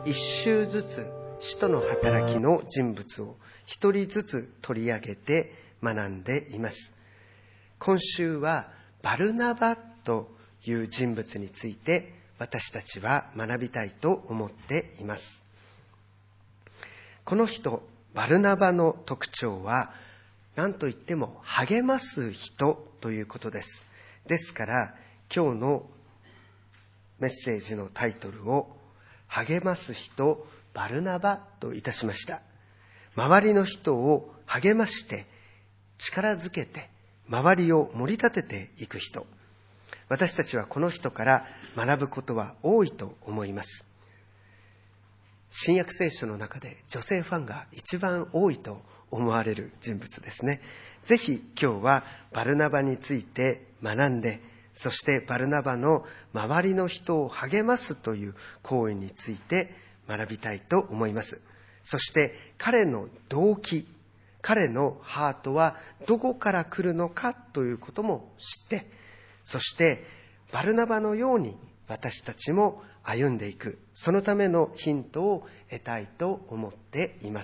一週ずつ使徒の働きの人物を一人ずつ取り上げて学んでいます。今週はバルナバという人物について私たちは学びたいと思っています。この人バルナバの特徴は何といっても励ます人ということです。ですから今日のメッセージのタイトルを励ます人バルナバといたしました。周りの人を励まして力づけて周りを盛り立てていく人。私たちはこの人から学ぶことは多いと思います。新約聖書の中で女性ファンが一番多いと思われる人物ですね。ぜひ今日はバルナバについて学んで、そしてバルナバの周りの人を励ますという行為について学びたいと思います。そして彼の動機、彼のハートはどこから来るのかということも知って、そしてバルナバのように私たちも歩んでいく、そのためのヒントを得たいと思っています。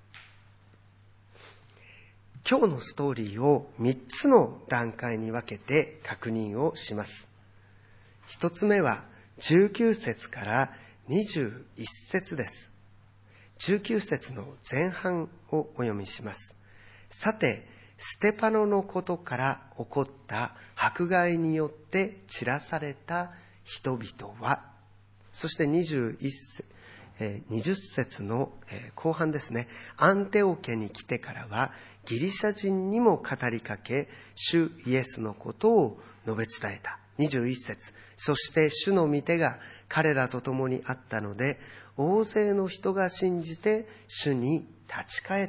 今日のストーリーを3つの段階に分けて確認をします。1つ目は19節から21節です。19節の前半をお読みします。さて、ステパノのことから起こった迫害によって散らされた人々は、そして20節の後半ですね。アンテオケに来てからはギリシャ人にも語りかけ、主イエスのことを述べ伝えた。21節。そして主の御手が彼らと共にあったので、大勢の人が信じて主に立ち返った。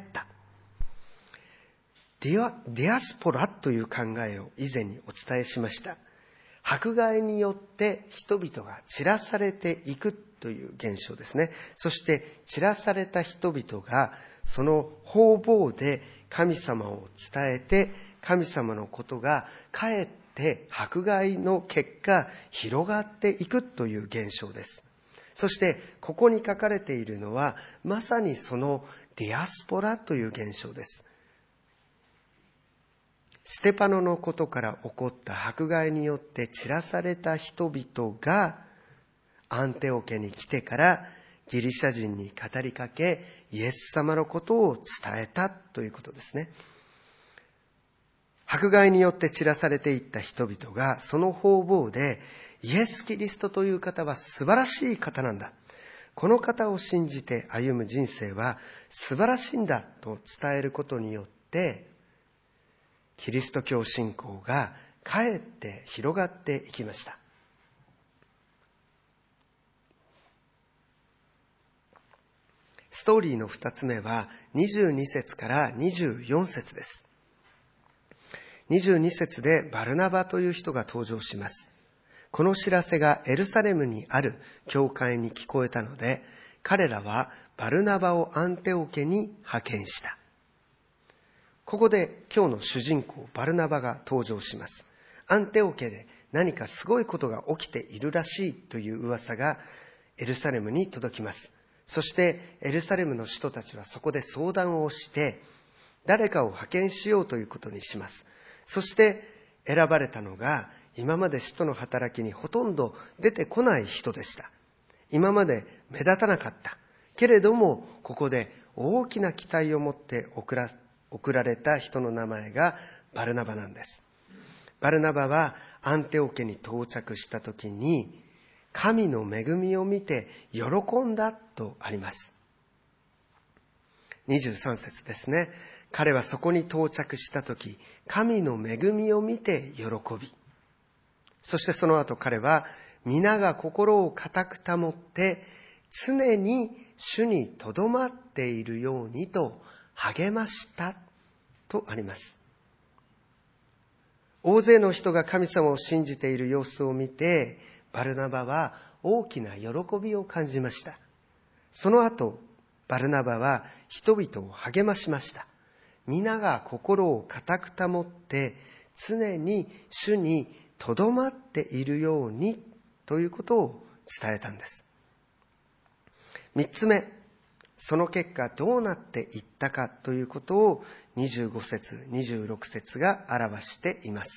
ディアスポラという考えを以前にお伝えしました。迫害によって人々が散らされていくという現象ですね。そして散らされた人々がその方々で神様を伝えて、神様のことがかえって迫害の結果広がっていくという現象です。そしてここに書かれているのはまさにそのディアスポラという現象です。ステパノのことから起こった迫害によって散らされた人々がアンテオケに来てからギリシャ人に語りかけ、イエス様のことを伝えたということですね。迫害によって散らされていった人々がその方々で、イエス・キリストという方は素晴らしい方なんだ。この方を信じて歩む人生は素晴らしいんだと伝えることによって、キリスト教信仰がかえって広がっていきました。ストーリーの2つ目は22節から24節です。22節でバルナバという人が登場します。この知らせがエルサレムにある教会に聞こえたので、彼らはバルナバをアンテオケに派遣した。ここで今日の主人公バルナバが登場します。アンテオケで何かすごいことが起きているらしいという噂がエルサレムに届きます。そしてエルサレムの人たちはそこで相談をして誰かを派遣しようということにします。そして選ばれたのが今まで使徒の働きにほとんど出てこない人でした。今まで目立たなかったけれども、ここで大きな期待を持って送られた人の名前がバルナバなんです。バルナバはアンテオケに到着した時に神の恵みを見て喜んだとあります。23節ですね。彼はそこに到着した時、神の恵みを見て喜び、そしてその後彼は皆が心を固く保って常に主にとどまっているようにと励ましたとあります。大勢の人が神様を信じている様子を見て、バルナバは大きな喜びを感じました。その後、バルナバは人々を励ましました。皆が心を固く保って常に主にとどまっているようにということを伝えたんです。 3つ目、その結果どうなっていったかということを25節、26節が表しています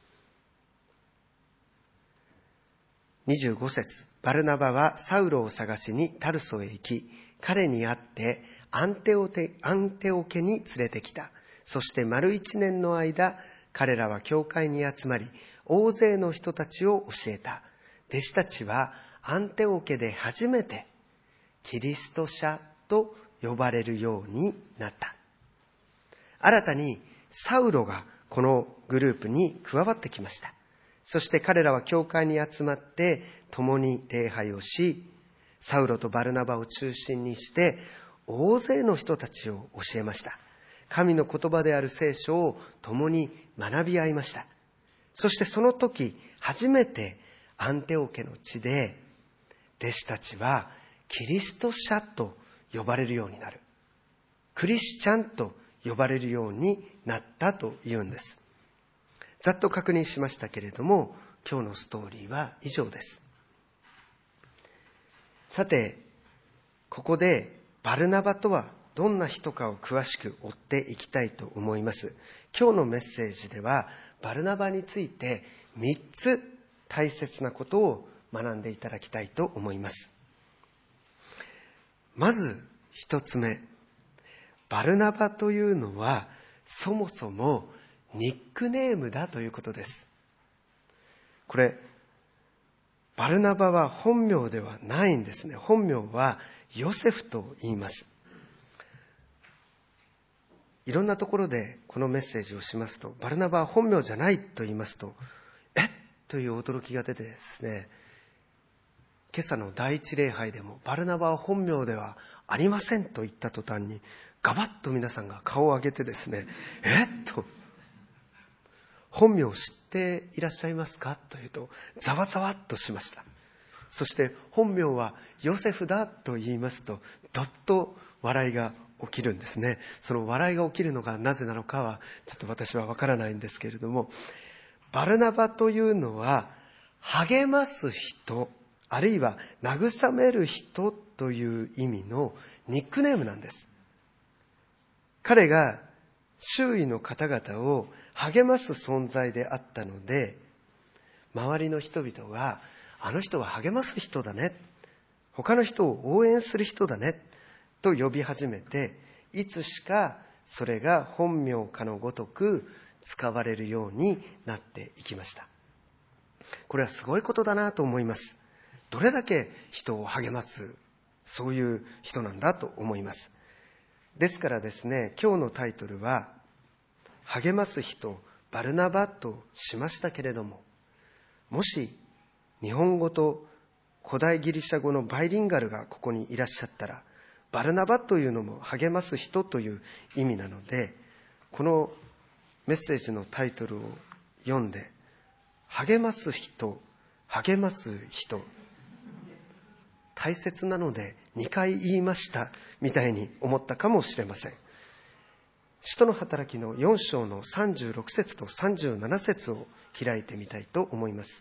。25節、バルナバはサウロを探しにタルソへ行き、彼に会ってアンテオケに連れてきた。そして丸1年の間、彼らは教会に集まり、大勢の人たちを教えた。弟子たちはアンテオケで初めてキリスト者と呼ばれるようになった。新たにサウロがこのグループに加わってきました。そして彼らは教会に集まって共に礼拝をし、サウロとバルナバを中心にして大勢の人たちを教えました。神の言葉である聖書を共に学び合いました。そしてその時初めてアンテオケの地で弟子たちはキリスト者と呼ばれるようになる。クリスチャンと呼ばれるようになったというんです。ざっと確認しましたけれども、今日のストーリーは以上です。さて、ここでバルナバとはどんな人かを詳しく追っていきたいと思います。今日のメッセージではバルナバについて3つ大切なことを学んでいただきたいと思います。まず1つ目、バルナバというのはそもそもニックネームだということです。これ、バルナバは本名ではないんですね。本名はヨセフと言います。いろんなところでこのメッセージをしますと、バルナバは本名じゃないと言いますと、という驚きが出てですね、今朝の第一礼拝でもバルナバは本名ではありませんと言った途端にガバッと皆さんが顔を上げてですね、と本名を知っていらっしゃいますかというとざわざわっとしました。そして本名はヨセフだと言いますとどっと笑いが起きるんですね。その笑いが起きるのがなぜなのかはちょっと私はわからないんですけれども、バルナバというのは励ます人、あるいは慰める人という意味のニックネームなんです。彼が周囲の方々を励ます存在であったので、周りの人々があの人は励ます人だね、他の人を応援する人だねと呼び始めて、いつしかそれが本名かのごとく使われるようになっていきました。これはすごいことだなと思います。どれだけ人を励ます、そういう人なんだと思います。ですからですね、今日のタイトルは励ます人バルナバとしましたけれども、もし日本語と古代ギリシャ語のバイリンガルがここにいらっしゃったら、バルナバというのも励ます人という意味なので、このメッセージのタイトルを読んで、励ます人、励ます人、大切なので2回言いましたみたいに思ったかもしれません。使徒の働きの4章の36節と37節を開いてみたいと思います。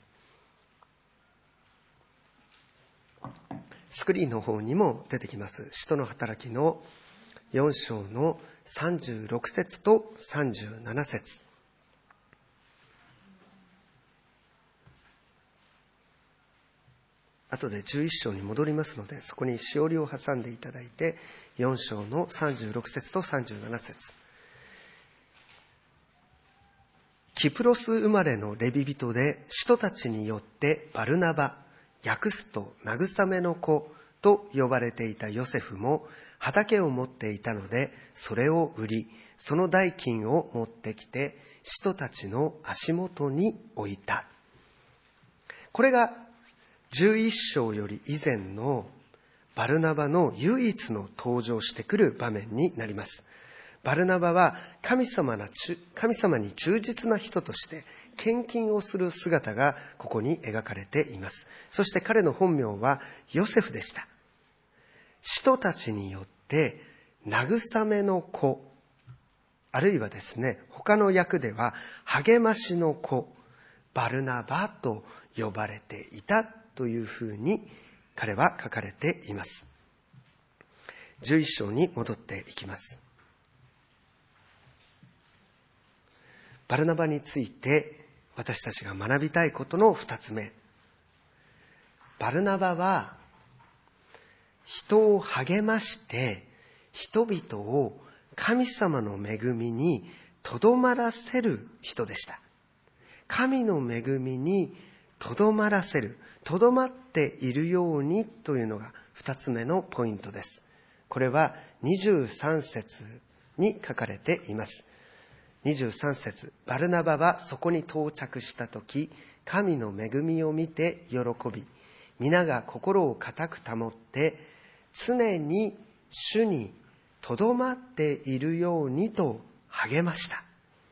スクリーンの方にも出てきます。使徒の働きの4章の36節と37節。後で11章に戻りますので、そこにしおりを挟んでいただいて、4章の36節と37節。キプロス生まれのレビ人で、使徒たちによってバルナバ、訳すと慰めの子と呼ばれていたヨセフも畑を持っていたので、それを売り、その代金を持ってきて使徒たちの足元に置いた。これが11章より以前のバルナバの唯一の登場してくる場面になります。バルナバは神様に忠実な人として献金をする姿がここに描かれています。そして彼の本名はヨセフでした。使徒たちによって慰めの子、あるいはですね、他の訳では励ましの子、バルナバと呼ばれていたというふうに彼は書かれています。 11章に戻っていきます。バルナバについて私たちが学びたいことの2つ目。バルナバは人を励まして人々を神様の恵みにとどまらせる人でした。神の恵みにとどまらせる、とどまっているようにというのが2つ目のポイントです。これは23節に書かれています。23節、バルナバはそこに到着したとき、神の恵みを見て喜び、皆が心を固く保って、常に主にとどまっているようにと励ました。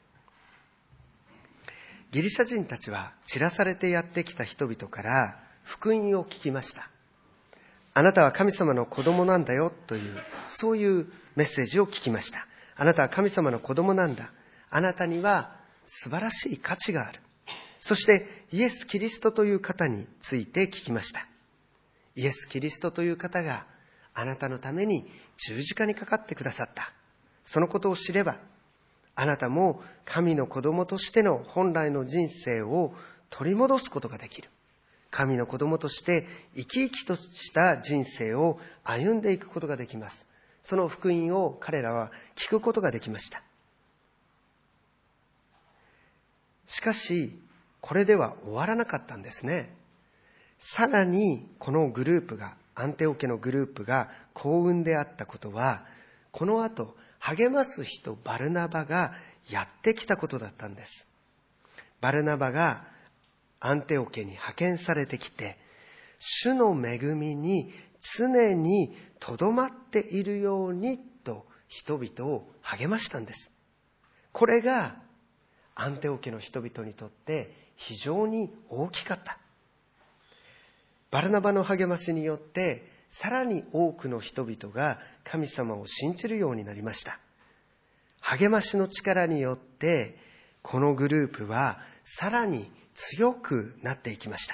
ギリシャ人たちは散らされてやってきた人々から福音を聞きました。あなたは神様の子供なんだよという、そういうメッセージを聞きました。あなたは神様の子供なんだ。あなたには素晴らしい価値がある。そしてイエス・キリストという方について聞きました。イエス・キリストという方があなたのために十字架にかかってくださった。そのことを知れば、あなたも神の子供としての本来の人生を取り戻すことができる。神の子供として生き生きとした人生を歩んでいくことができます。その福音を彼らは聞くことができました。しかし、これでは終わらなかったんですね。さらに、このグループが、アンテオ家のグループが幸運であったことは、この後、励ます人バルナバがやってきたことだったんです。バルナバがアンテオ家に派遣されてきて、主の恵みに常にとどまっているようにと人々を励ましたんです。これがアンテオ家の人々にとって非常に大きかった。バルナバの励ましによってさらに多くの人々が神様を信じるようになりました。励ましの力によってこのグループはさらに強くなっていきました。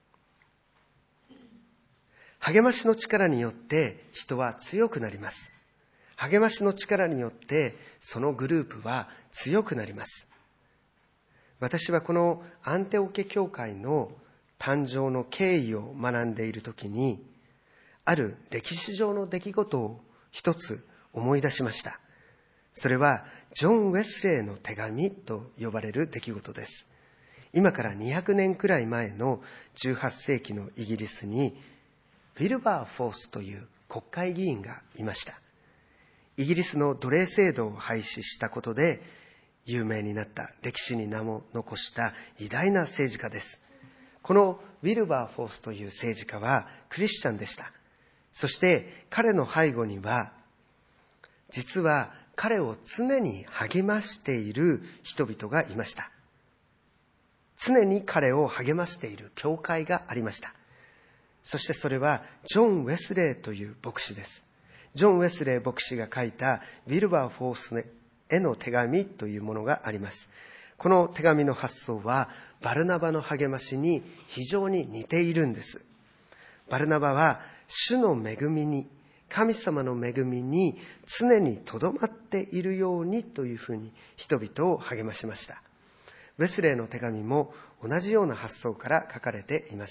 励ましの力によって人は強くなります。励ましの力によってそのグループは強くなります。私はこのアンテオ家教会の誕生の経緯を学んでいるときに、ある歴史上の出来事を一つ思い出しました。それはジョン・ウェスレーの手紙と呼ばれる出来事です。今から200年くらい前の18世紀のイギリスにウィルバーフォースという国会議員がいました。イギリスの奴隷制度を廃止したことで有名になった、歴史に名も残した偉大な政治家です。このウィルバーフォースという政治家はクリスチャンでした。そして彼の背後には、実は彼を常に励ましている人々がいました。常に彼を励ましている教会がありました。そしてそれはジョン・ウェスレーという牧師です。ジョン・ウェスレー牧師が書いたウィルバーフォースへの手紙というものがあります。この手紙の発想はバルナバの励ましに非常に似ているんです。バルナバは主の恵みに、神様の恵みに常にとどまっているようにというふうに人々を励ましました。ウェスレーの手紙も同じような発想から書かれています。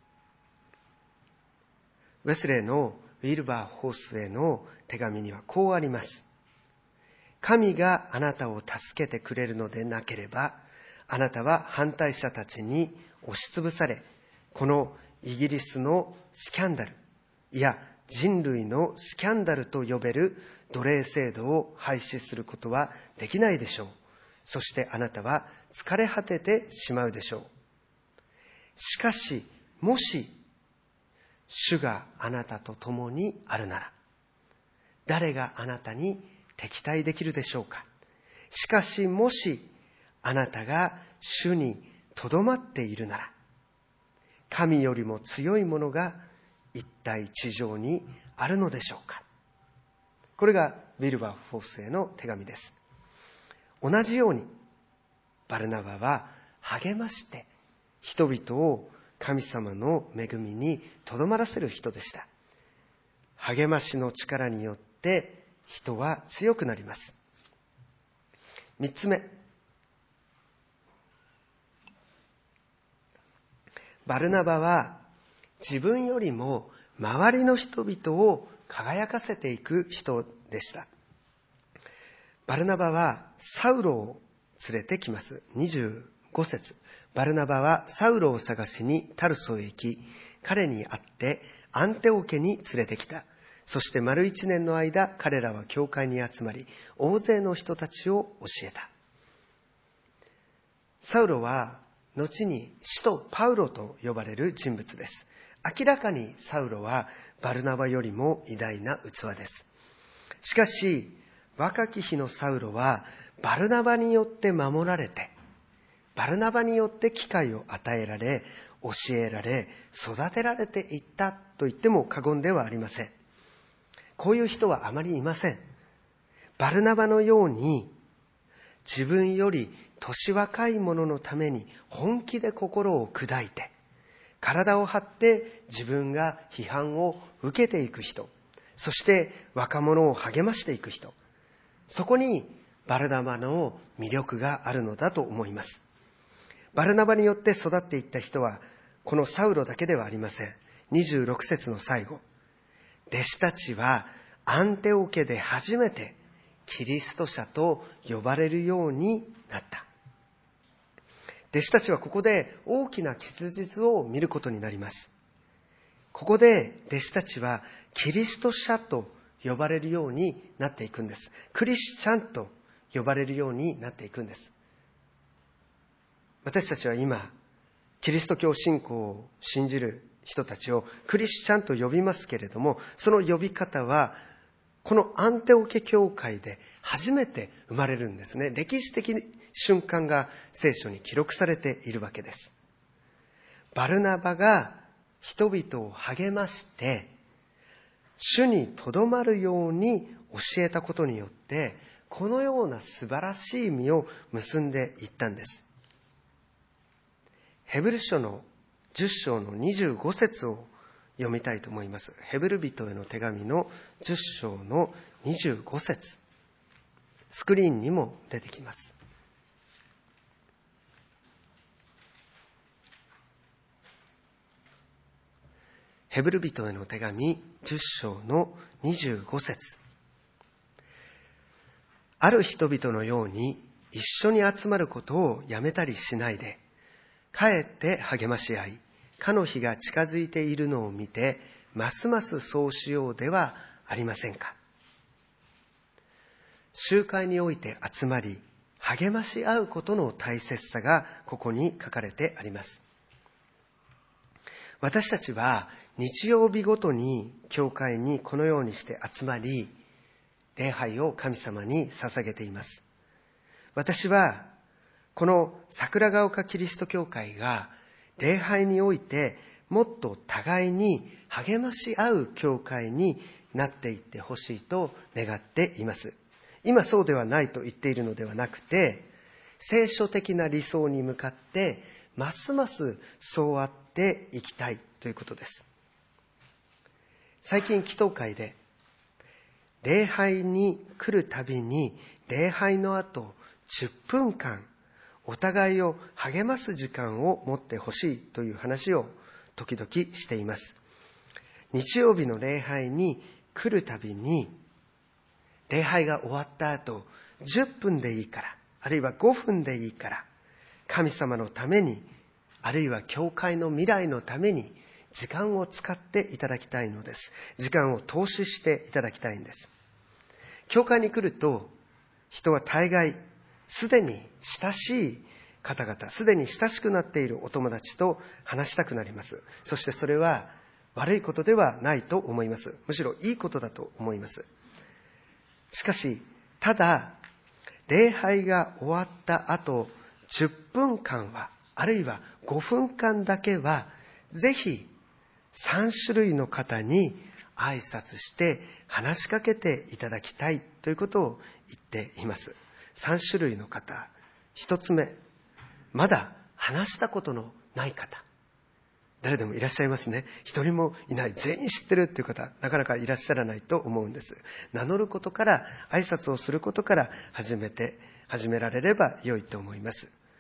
ウェスレーのウィルバーフォースへの手紙にはこうあります。神があなたを助けてくれるのでなければ、あなたは反対者たちに押しつぶされ、このイギリスのスキャンダル、いや人類のスキャンダルと呼べる奴隷制度を廃止することはできないでしょう。そしてあなたは疲れ果ててしまうでしょう。しかし、もし主があなたと共にあるなら、誰があなたに敵対できるでしょうか。しかしもしあなたが主にとどまっているなら、神よりも強いものが一体地上にあるのでしょうか。これがウィルバーフォースへの手紙です。同じようにバルナバは励まして人々を神様の恵みにとどまらせる人でした。 励ましの力によって人は強くなります。3つ目、バルナバは自分よりも周りの人々を輝かせていく人でした。バルナバはサウロを連れてきます。25節。バルナバはサウロを探しにタルソへ行き、彼に会ってアンテオ家に連れてきた。そして丸1年の間、彼らは教会に集まり、大勢の人たちを教えた。サウロは後に使徒パウロと呼ばれる人物です。明らかにサウロはバルナバよりも偉大な器です。しかし、若き日のサウロはバルナバによって守られて、バルナバによって機会を与えられ、教えられ、育てられていったと言っても過言ではありません。こういう人はあまりいません。バルナバのように、自分より年若い者のために本気で心を砕いて、体を張って自分が批判を受けていく人、そして若者を励ましていく人、そこにバルナバの魅力があるのだと思います。バルナバによって育っていった人はこのサウロだけではありません。26節の最後、弟子たちはアンテオ家で初めてキリスト者と呼ばれるようになった。弟子たちはここで大きな吉日を見ることになります。ここで弟子たちはキリスト者と呼ばれるようになっていくんです。クリスチャンと呼ばれるようになっていくんです。私たちは今、キリスト教信仰を信じる人たちをクリスチャンと呼びますけれども、その呼び方はこのアンテオ家教会で初めて生まれるんですね。歴史的瞬間が聖書に記録されているわけです。バルナバが人々を励まして主にとどまるように教えたことによって、このような素晴らしい実を結んでいったんです。ヘブル書の10章の25節を読みたいと思います。ヘブル人への手紙の10章の25節。スクリーンにも出てきます。ヘブル人への手紙10章の25節。ある人々のように一緒に集まることをやめたりしないで、かえって励まし合い、かの日が近づいているのを見て、ますますそうしようではありませんか。集会において集まり、励まし合うことの大切さがここに書かれてあります。私たちは日曜日ごとに教会にこのようにして集まり、礼拝を神様に捧げています。私はこの桜ヶ丘キリスト教会が礼拝においてもっと互いに励まし合う教会になっていってほしいと願っています。今そうではないと言っているのではなくて、聖書的な理想に向かってますますそうあっていきたいということです。最近祈祷会で礼拝に来るたびに礼拝の後10分間お互いを励ます時間を持ってほしいという話を時々しています。日曜日の礼拝に来るたびに、礼拝が終わった後10分でいいから、あるいは5分でいいから、神様のために、あるいは教会の未来のために時間を使っていただきたいのです。時間を投資していただきたいんです。教会に来ると人は大概すでに親しい方々、すでに親しくなっているお友達と話したくなります。そしてそれは悪いことではないと思います。むしろいいことだと思います。しかし、ただ、礼拝が終わった後、10分間は、あるいは5分間だけは、ぜひ3種類の方に挨拶して話しかけていただきたいということを言っています。3種類の方。1つ目、まだ話したことのない方。 誰でもいらっしゃいますね。一人もいない、全員知ってるっていう方、なかなかいらっしゃらないと思うんです。名乗ることから、挨拶をすることから始められれば良いと思います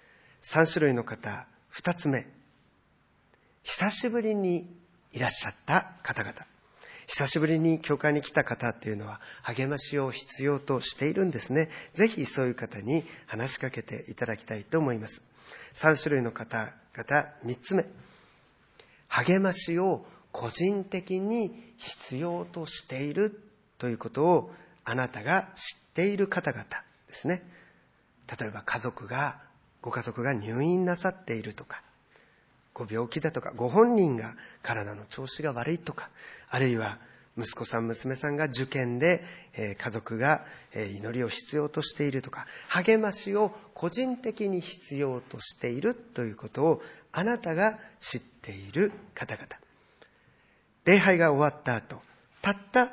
。3種類の方、2つ目。久しぶりにいらっしゃった方々。久しぶりに教会に来た方っていうのは励ましを必要としているんですね。ぜひそういう方に話しかけていただきたいと思います。3種類の方々、3つ目。励ましを個人的に必要としているということをあなたが知っている方々ですね。例えばご家族が入院なさっているとか、ご病気だとか、ご本人が体の調子が悪いとか、あるいは息子さん娘さんが受験で家族が祈りを必要としているとか、励ましを個人的に必要としているということをあなたが知っている方々。礼拝が終わった後、たった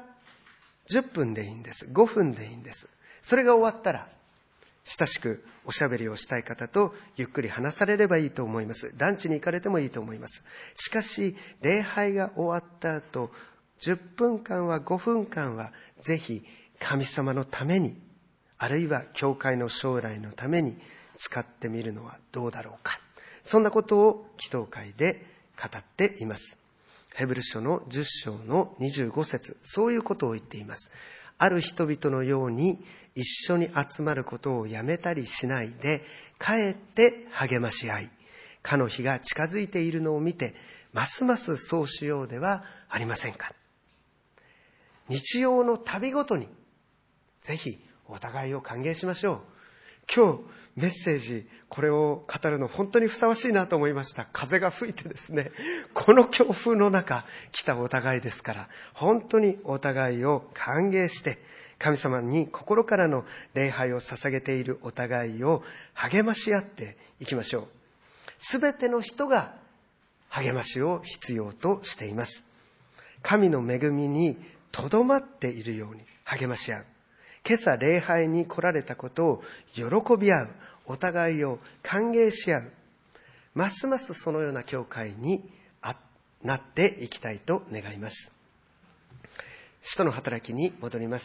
10分でいいんです。5分でいいんです。それが終わったら、親しくおしゃべりをしたい方とゆっくり話されればいいと思います。ランチに行かれてもいいと思います。しかし、礼拝が終わった後、10分間は5分間は、ぜひ神様のために、あるいは教会の将来のために使ってみるのはどうだろうか。そんなことを祈祷会で語っています。ヘブル書の10章の25節、そういうことを言っています。ある人々のように一緒に集まることをやめたりしないで、かえって励まし合い、かの日が近づいているのを見て、ますますそうしようではありませんか。日曜の旅ごとに、ぜひお互いを歓迎しましょう。今日メッセージ、これを語るの本当にふさわしいなと思いました。風が吹いてですね、この強風の中来たお互いですから、本当にお互いを歓迎して、神様に心からの礼拝を捧げているお互いを励まし合っていきましょう。すべての人が励ましを必要としています。神の恵みにとどまっているように励まし合う。今朝礼拝に来られたことを喜び合う。お互いを歓迎し合う。ますますそのような教会になっていきたいと願います。使徒の働きに戻ります。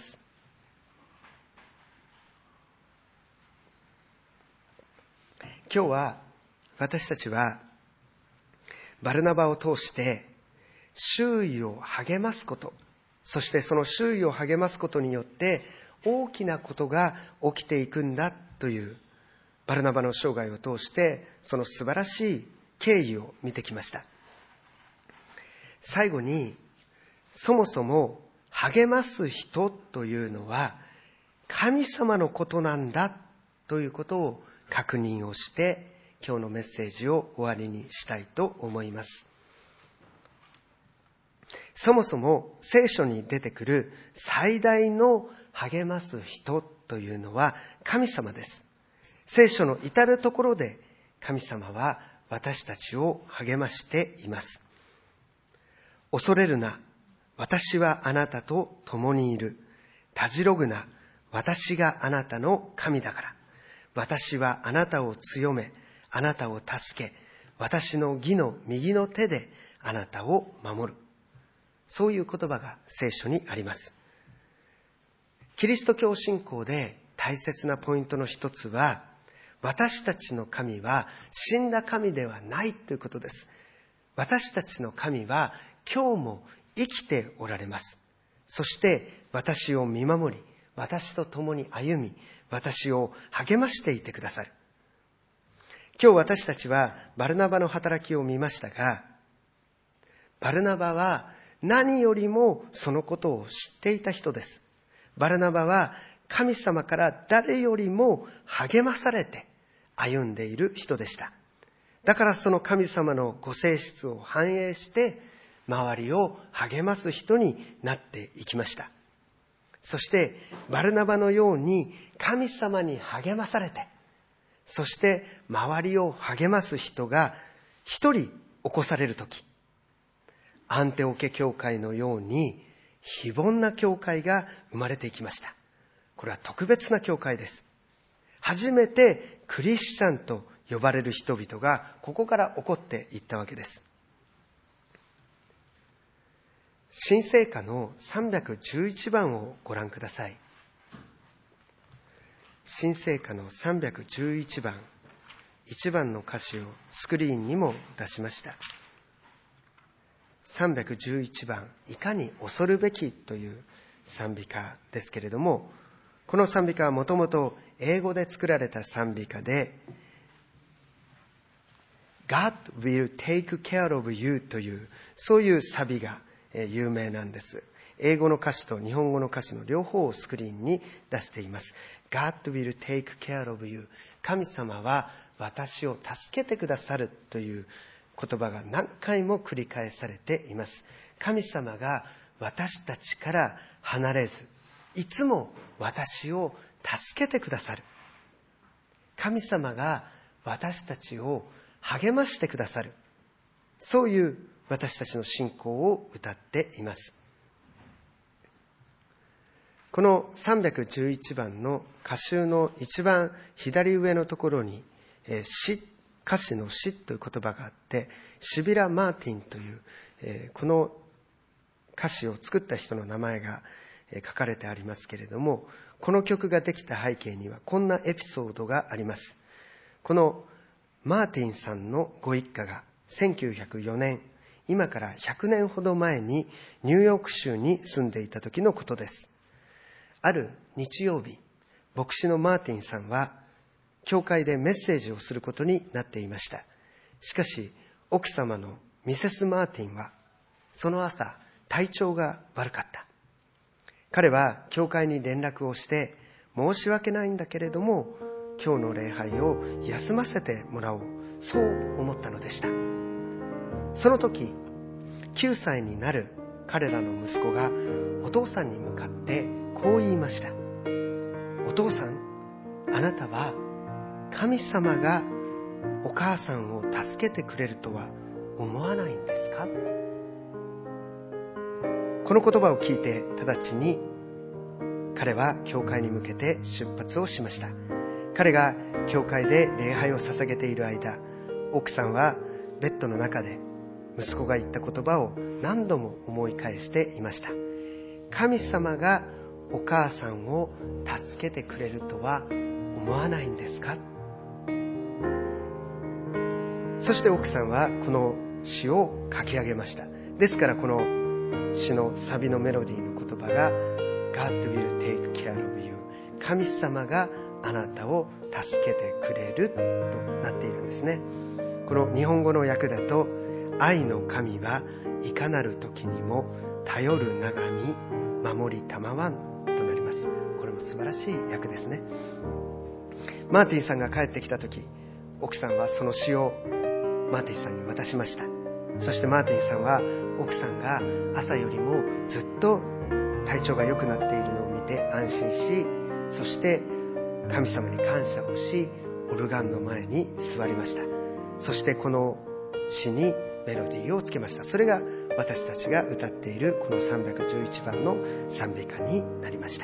今日は私たちはバルナバを通して周囲を励ますこと、そしてその周囲を励ますことによって大きなことが起きていくんだというバルナバの生涯を通してその素晴らしい経緯を見てきました。最後に、そもそも励ます人というのは神様のことなんだということを確認をして今日のメッセージを終わりにしたいと思います。そもそも聖書に出てくる最大の励ます人というのは神様です。聖書の至るところで神様は私たちを励ましています。恐れるな、私はあなたと共にいる。たじろぐな、私があなたの神だから。私はあなたを強め、あなたを助け、私の義の右の手であなたを守る。そういう言葉が聖書にあります。キリスト教信仰で大切なポイントの一つは、私たちの神は死んだ神ではないということです。私たちの神は今日も生きておられます。そして私を見守り、私と共に歩み、私を励ましていてくださる。今日私たちはバルナバの働きを見ましたが、バルナバは何よりもそのことを知っていた人です。バルナバは神様から誰よりも励まされて歩んでいる人でした。だからその神様のご性質を反映して周りを励ます人になっていきました。そしてバルナバのように神様に励まされて、そして周りを励ます人が一人起こされるとき、アンテオケ教会のように非凡な教会が生まれていきました。これは特別な教会です。初めてクリスチャンと呼ばれる人々がここから起こっていったわけです。 新聖歌の311番をご覧ください。新聖歌の311番、1番の歌詞をスクリーンにも出しました。311番、いかに恐るべきという賛美歌ですけれども、この賛美歌はもともと英語で作られた賛美歌で、God will take care of you という、そういうサビが有名なんです。英語の歌詞と日本語の歌詞の両方をスクリーンに出しています。God will take care of you。神様は私を助けてくださるという言葉が何回も繰り返されています。神様が私たちから離れず、いつも私を助けてくださる。神様が私たちを励ましてくださる。そういう私たちの信仰を歌っています。この311番の歌集の一番左上のところに歌詞の詩という言葉があって、シビラ・マーティンという、この歌詞を作った人の名前が書かれてありますけれども、この曲ができた背景にはこんなエピソードがあります。このマーティンさんのご一家が1904年、今から100年ほど前にニューヨーク州に住んでいた時のことです。ある日曜日、牧師のマーティンさんは教会でメッセージをすることになっていました。しかし奥様のミセス・マーティンはその朝体調が悪かった。彼は教会に連絡をして、申し訳ないんだけれども今日の礼拝を休ませてもらおう、そう思ったのでした。その時9歳になる彼らの息子がお父さんに向かってこう言いました。お父さん、あなたは神様がお母さんを助けてくれるとは思わないんですか？この言葉を聞いて直ちに彼は教会に向けて出発をしました。彼が教会で礼拝を捧げている間、奥さんはベッドの中で息子が言った言葉を何度も思い返していました。神様がお母さんを助けてくれるとは思わないんですか？そして奥さんはこの詩を書き上げました。ですからこの詩のサビのメロディーの言葉が God will take care of you。 神様があなたを助けてくれるとなっているんですね。この日本語の訳だと、愛の神はいかなる時にも頼るながみ守りたまわんとなります。これも素晴らしい訳ですね。マーティンさんが帰ってきた時、奥さんはその詩をマーティンさんに渡しました。そしてマーティンさんは奥さんが朝よりもずっと体調が良くなっているのを見て安心し、そして神様に感謝をし、オルガンの前に座りました。そしてこの詩にメロディーをつけました。それが私たちが歌っているこの311番の賛美歌になりました。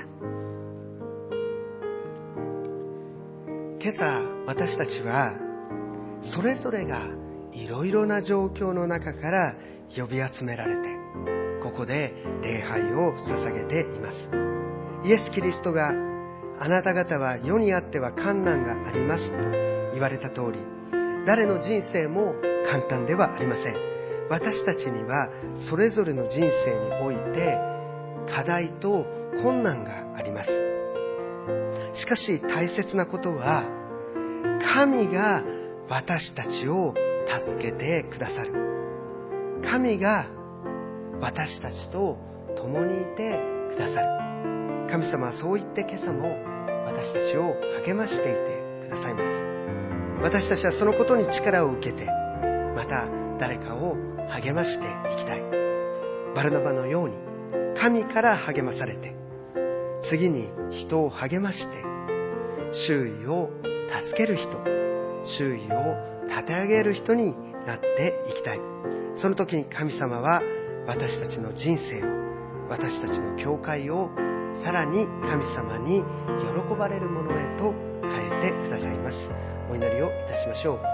今朝私たちはそれぞれがいろいろな状況の中から呼び集められて、ここで礼拝を捧げています。イエス・キリストがあなた方は世にあっては困難がありますと言われた通り、誰の人生も簡単ではありません。私たちにはそれぞれの人生において課題と困難があります。しかし大切なことは、神が私たちを助けてくださる。神が私たちと共にいてくださる。神様はそう言って今朝も私たちを励ましていてくださいます。私たちはそのことに力を受けて、また誰かを励ましていきたい。バルナバのように神から励まされて、次に人を励まして周囲を助ける人、周囲を立て上げる人になっていきたい。その時に神様は私たちの人生を、私たちの教会をさらに神様に喜ばれるものへと変えてくださいます。お祈りをいたしましょう。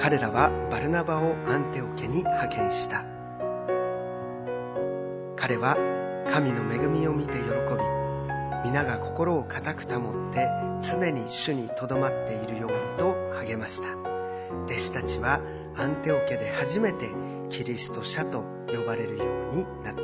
彼らはバルナバをアンテオケに派遣した。彼は神の恵みを見て喜び、皆が心を固く保って常に主にとどまっているようにと励ました。弟子たちはアンテオケで初めてキリスト者と呼ばれるようになった。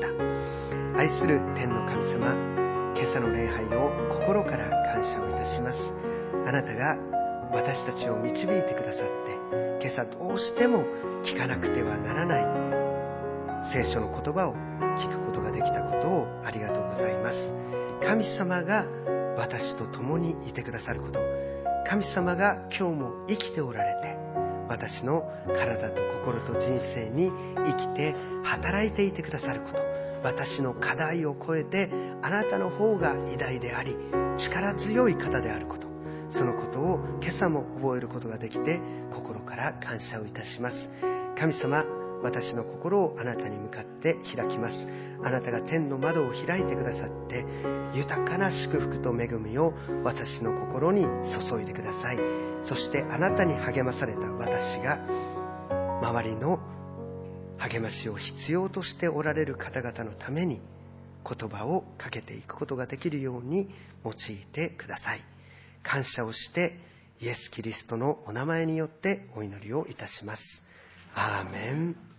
愛する天の神様、今朝の礼拝を心から感謝をいたします。あなたが私たちを導いてくださって、今朝どうしても聞かなくてはならない聖書の言葉を聞くことができたことをありがとうございます。神様が私と共にいてくださること、神様が今日も生きておられて、私の体と心と人生に生きて働いていてくださること、私の課題を超えてあなたの方が偉大であり力強い方であること、そのことを今朝も覚えることができて心から感謝をいたします。神様、私の心をあなたに向かって開きます。あなたが天の窓を開いてくださって、豊かな祝福と恵みを私の心に注いでください。そしてあなたに励まされた私が、周りの励ましを必要としておられる方々のために言葉をかけていくことができるように用いてください。感謝をしてイエス・キリストのお名前によってお祈りをいたします。アーメン。